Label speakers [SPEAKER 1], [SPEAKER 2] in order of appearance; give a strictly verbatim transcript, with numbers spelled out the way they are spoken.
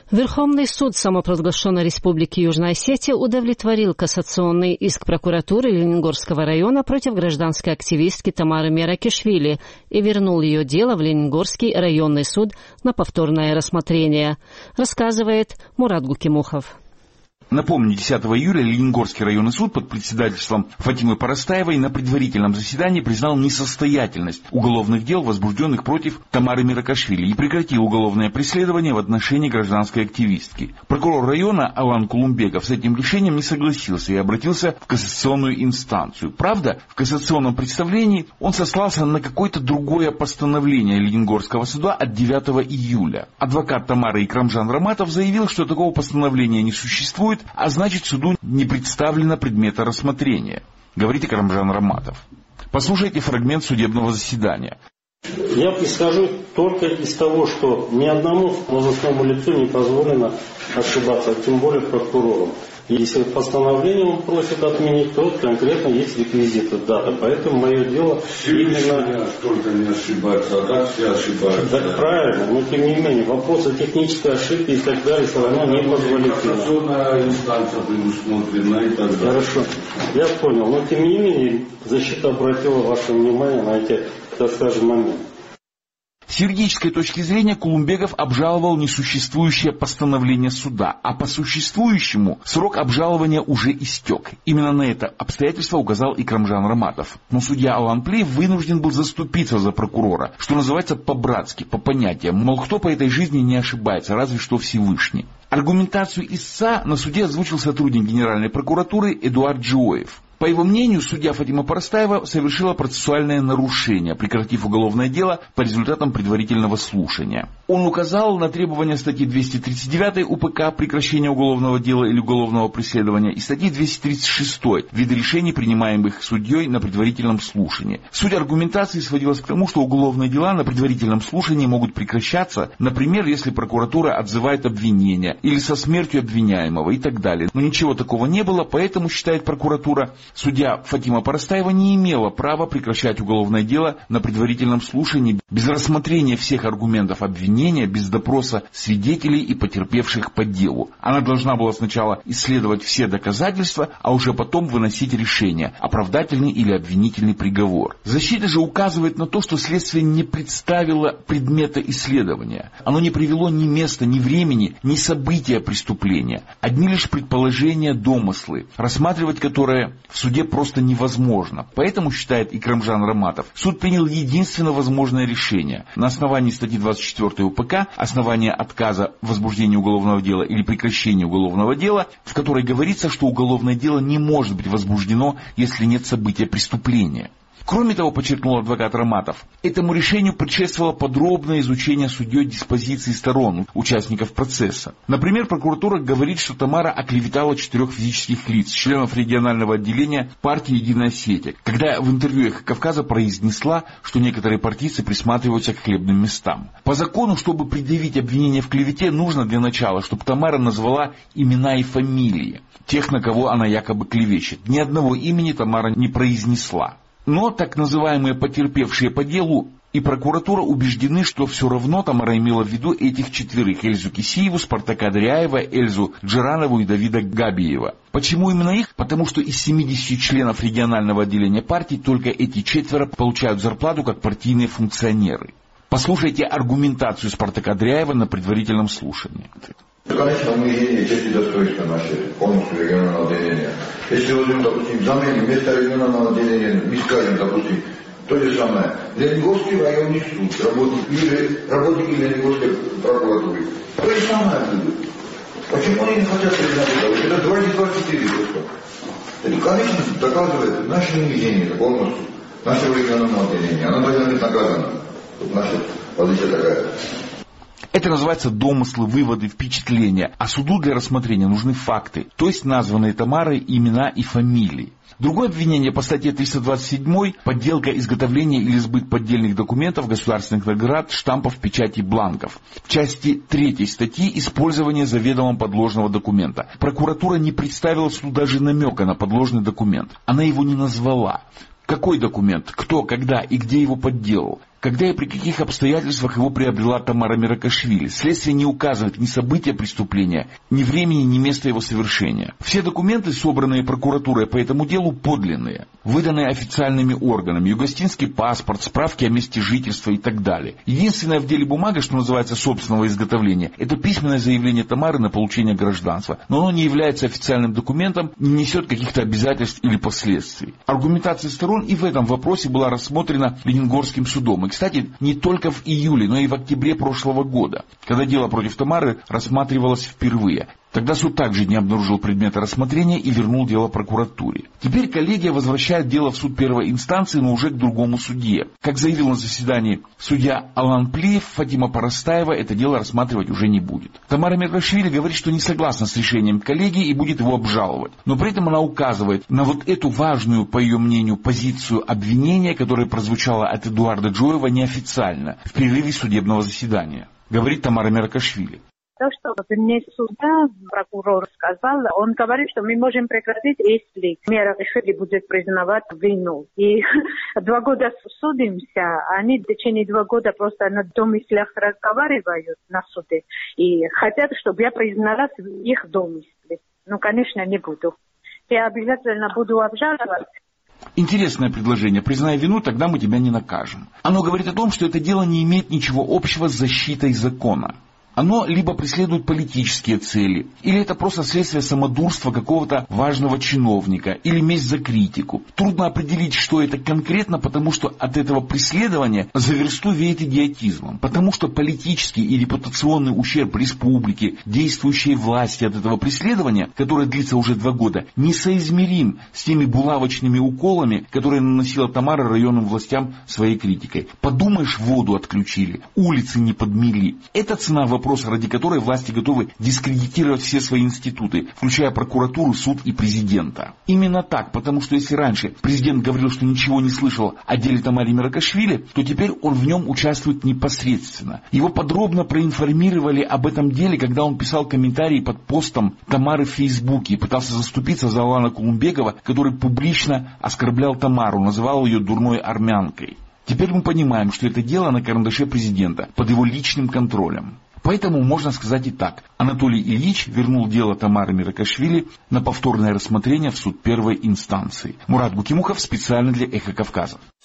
[SPEAKER 1] Верховный суд самопровозглашенной Республики Южная Осетия удовлетворил кассационный иск прокуратуры Ленингорского района против гражданской активистки Тамары Меракишвили и вернул ее дело в Ленингорский районный суд на повторное рассмотрение, рассказывает Мурат Гукимухов.
[SPEAKER 2] Напомню, десятого июля Ленингорский районный суд под председательством Фатимы Парастаевой на предварительном заседании признал несостоятельность уголовных дел, возбужденных против Тамары Меракишвили, и прекратил уголовное преследование в отношении гражданской активистки. Прокурор района Алан Кулумбеков с этим решением не согласился и обратился в кассационную инстанцию. Правда, в кассационном представлении он сослался на какое-то другое постановление Ленингорского суда от девятого июля. Адвокат Тамары Икрамжан Раматов заявил, что такого постановления не существует, а значит, суду не представлено предмета рассмотрения, говорит Икрамжан Раматов. Послушайте фрагмент судебного заседания.
[SPEAKER 3] Я исхожу только из того, что ни одному должностному лицу не позволено ошибаться, тем более прокурору. Если постановление он просит отменить, то конкретно есть реквизиты, дата. Поэтому мое дело именно...
[SPEAKER 4] Только не ошибаться, а так все ошибаются.
[SPEAKER 3] Так да. Правильно, но тем не менее, вопросы технической ошибки и так далее все равно не позволительно.
[SPEAKER 4] Кассационная инстанция предусмотрена и так далее.
[SPEAKER 3] Хорошо, я понял, но тем не менее, защита обратила ваше внимание на эти, так скажем, моменты.
[SPEAKER 2] С юридической точки зрения Кулумбеков обжаловал несуществующее постановление суда, а по существующему срок обжалования уже истек. Именно на это обстоятельство указал Икрамжан Раматов. Но судья Алан Плеев вынужден был заступиться за прокурора, что называется по-братски, по понятиям, мол, кто по этой жизни не ошибается, разве что Всевышний. Аргументацию истца на суде озвучил сотрудник Генеральной прокуратуры Эдуард Джиоев. По его мнению, судья Фатима Парастаева совершила процессуальное нарушение, прекратив уголовное дело по результатам предварительного слушания. Он указал на требования статьи двести тридцать девять УПК прекращения уголовного дела или уголовного преследования и статьи двести тридцать шесть виды решений, принимаемых судьей на предварительном слушании. Суть аргументации сводилась к тому, что уголовные дела на предварительном слушании могут прекращаться, например, если прокуратура отзывает обвинение или со смертью обвиняемого и так далее. Но ничего такого не было, поэтому, считает прокуратура, судья Фатима Парастаева не имела права прекращать уголовное дело на предварительном слушании без рассмотрения всех аргументов обвинения, без допроса свидетелей и потерпевших по делу. Она должна была сначала исследовать все доказательства, а уже потом выносить решение, оправдательный или обвинительный приговор. Защита же указывает на то, что следствие не представило предмета исследования. Оно не привело ни места, ни времени, ни события преступления. Одни лишь предположения, домыслы, рассматривать которые в суде просто невозможно. Поэтому, считает Икрамжан Раматов, суд принял единственно возможное решение. На основании статьи двадцать четыре УПК, основания отказа в возбуждении уголовного дела или прекращения уголовного дела, в которой говорится, что уголовное дело не может быть возбуждено, если нет события преступления. Кроме того, подчеркнул адвокат Раматов, этому решению предшествовало подробное изучение судьей диспозиции сторон, участников процесса. Например, прокуратура говорит, что Тамара оклеветала четырех физических лиц, членов регионального отделения партии «Единая Осетия», когда в интервью «Эхо Кавказа» произнесла, что некоторые партийцы присматриваются к хлебным местам. По закону, чтобы предъявить обвинение в клевете, нужно для начала, чтобы Тамара назвала имена и фамилии тех, на кого она якобы клевещет. Ни одного имени Тамара не произнесла. Но так называемые потерпевшие по делу и прокуратура убеждены, что все равно Тамара имела в виду этих четверых: Эльзу Кисиеву, Спартака Дряева, Эльзу Джиранову и Давида Габиева. Почему именно их? Потому что из семидесяти членов регионального отделения партии только эти четверо получают зарплату как партийные функционеры. Послушайте аргументацию Спартака Дряева на предварительном слушании.
[SPEAKER 5] Конечно, унижение чести и достоинства нашей полностью регионального отделения. Если возьмем, допустим, заменим место регионального отделения, мы скажем, допустим, то же самое. Ленингорский районный суд, работник, или работники Ленингорской прокуратуры. То же самое будет. Почему они не хотят признать это? Это двадцать двадцать четыре просто. Это, конечно, доказывает наше унижение полностью нашего регионального отделения. Оно должно быть наказано. Тут наша позиция такая.
[SPEAKER 2] Это называется домыслы, выводы, впечатления. А суду для рассмотрения нужны факты, то есть названные Тамарой имена и фамилии. Другое обвинение по статье триста двадцать семь – подделка, изготовление или сбыт поддельных документов, государственных наград, штампов, печатей, бланков. В части третьей статьи – использование заведомо подложного документа. Прокуратура не представила суду даже намека на подложный документ. Она его не назвала. Какой документ, кто, когда и где его подделал. Когда и при каких обстоятельствах его приобрела Тамара Меракашвили. Следствие не указывает ни события преступления, ни времени, ни места его совершения. Все документы, собранные прокуратурой по этому делу, подлинные, выданные официальными органами. Югостинский паспорт, справки о месте жительства и так далее. Единственная в деле бумага, что называется, собственного изготовления, это письменное заявление Тамары на получение гражданства. Но оно не является официальным документом, не несет каких-то обязательств или последствий. Аргументация сторон и в этом вопросе была рассмотрена Ленингорским судом. И, кстати, не только в июле, но и в октябре прошлого года, когда дело против Тамары рассматривалось впервые. Тогда суд также не обнаружил предмета рассмотрения и вернул дело прокуратуре. Теперь коллегия возвращает дело в суд первой инстанции, но уже к другому судье. Как заявил на заседании судья Алан Плиев, Фатима Парастаева это дело рассматривать уже не будет. Тамара Меракашвили говорит, что не согласна с решением коллегии и будет его обжаловать. Но при этом она указывает на вот эту важную, по ее мнению, позицию обвинения, которая прозвучала от Эдуарда Джоева неофициально в перерыве судебного заседания. Говорит Тамара Меракашвили.
[SPEAKER 6] То, что вне суда прокурор сказал, он говорит, что мы можем прекратить, если Меракашвили будет признавать вину. И два года судимся, они в течение двух года просто на домыслях разговаривают на суде. И хотят, чтобы я призналась в их домысле. Ну, конечно, не буду. Я обязательно буду обжаловать.
[SPEAKER 2] Интересное предложение. Признай вину, тогда мы тебя не накажем. Оно говорит о том, что это дело не имеет ничего общего с защитой закона. Оно либо преследует политические цели, или это просто следствие самодурства какого-то важного чиновника, или месть за критику. Трудно определить, что это конкретно, потому что от этого преследования за версту веет идиотизмом. Потому что политический и репутационный ущерб республики, действующей власти от этого преследования, которое длится уже два года, несоизмерим с теми булавочными уколами, которые наносила Тамара районным властям своей критикой. Подумаешь, воду отключили, улицы не подмели. Это цена вопроса. Вопрос, ради которой власти готовы дискредитировать все свои институты, включая прокуратуру, суд и президента. Именно так, потому что если раньше президент говорил, что ничего не слышал о деле Тамары Меракашвили, то теперь он в нем участвует непосредственно. Его подробно проинформировали об этом деле, когда он писал комментарии под постом Тамары в Фейсбуке и пытался заступиться за Алана Кулумбекова, который публично оскорблял Тамару, называл ее дурной армянкой. Теперь мы понимаем, что это дело на карандаше президента, под его личным контролем. Поэтому можно сказать и так. Анатолий Ильич вернул дело Тамары Меракашвили на повторное рассмотрение в суд первой инстанции. Мурат Гукимухов специально для Эхо Кавказа.